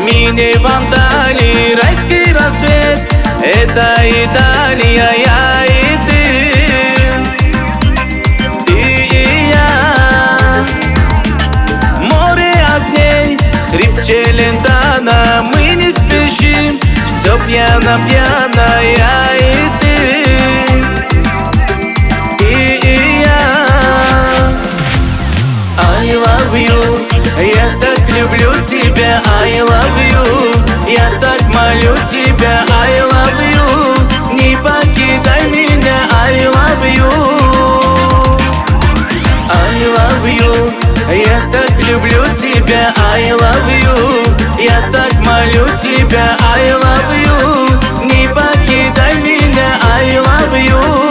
Мини-вандали, райский рассвет. Это Италия, я и ты и я. Море огней, хрипче лентана. Мы не спешим, все пьяно-пьяно, я и ты и я. I love you, я так люблю тебя. I love you, я так молю тебя. I love you, не покидай меня. I love you, I love you, я так люблю тебя. I love you, я так молю тебя. I love you, не покидай меня. I love you.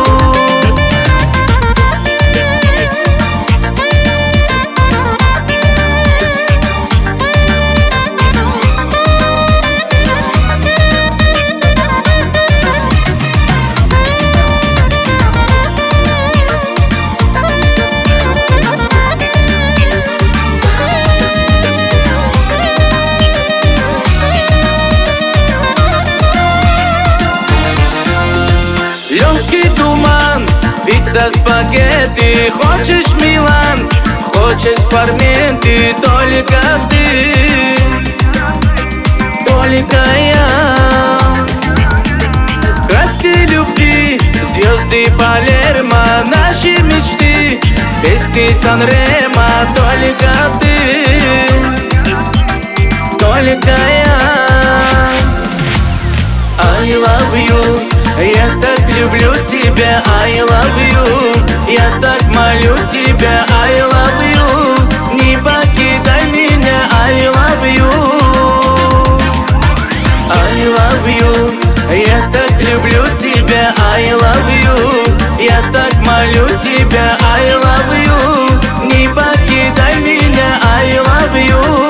Легкий туман, пицца, спагетти. Хочешь Милан, хочешь Форменты. Только ты, только я. Краски любви, звезды Палермо. Наши мечты, песни Сан-Ремо. Только ты, только я. I love you, я так люблю тебя. I love you, я так молю тебя. I love you, не покидай меня. I love you, I love you, я так люблю тебя. I love you, я так молю тебя. I love you, не покидай меня. I love you.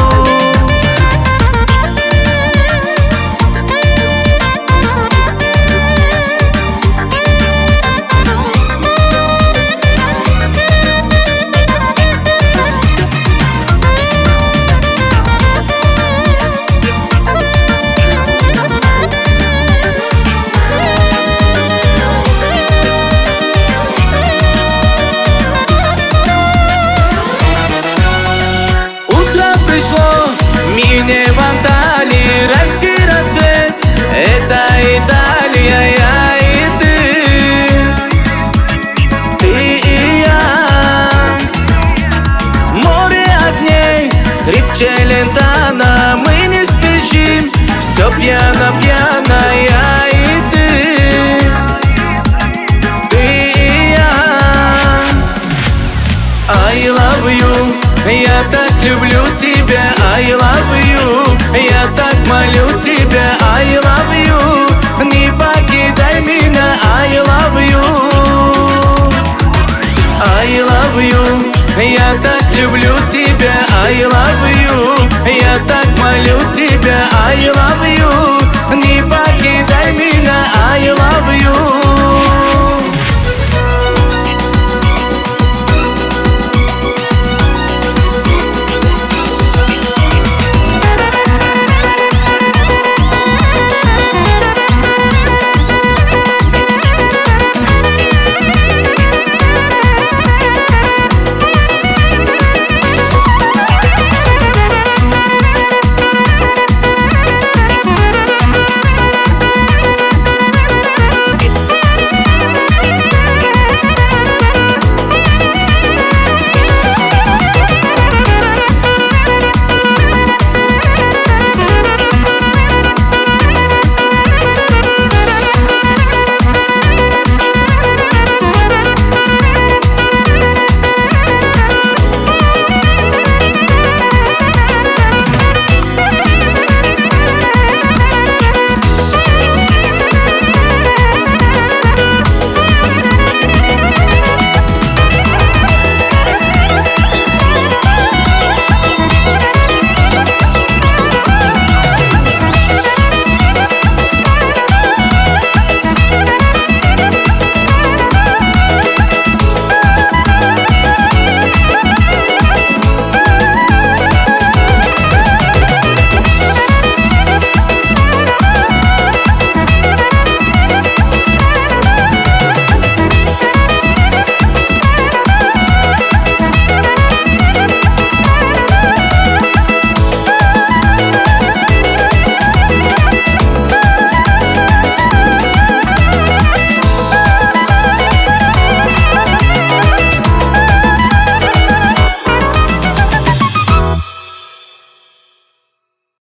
Мини-вандали, райский рассвет. Это Италия, я и ты и я. Море огней, хрипче лентана. Мы не спешим, все пьяно-пьяно, я и ты и я. I love you, я так люблю тебя. I love you, я так молю тебя. I love you, не покидай меня. I love you, I love you, я так люблю тебя. I love you, я так молю тебя. I love you.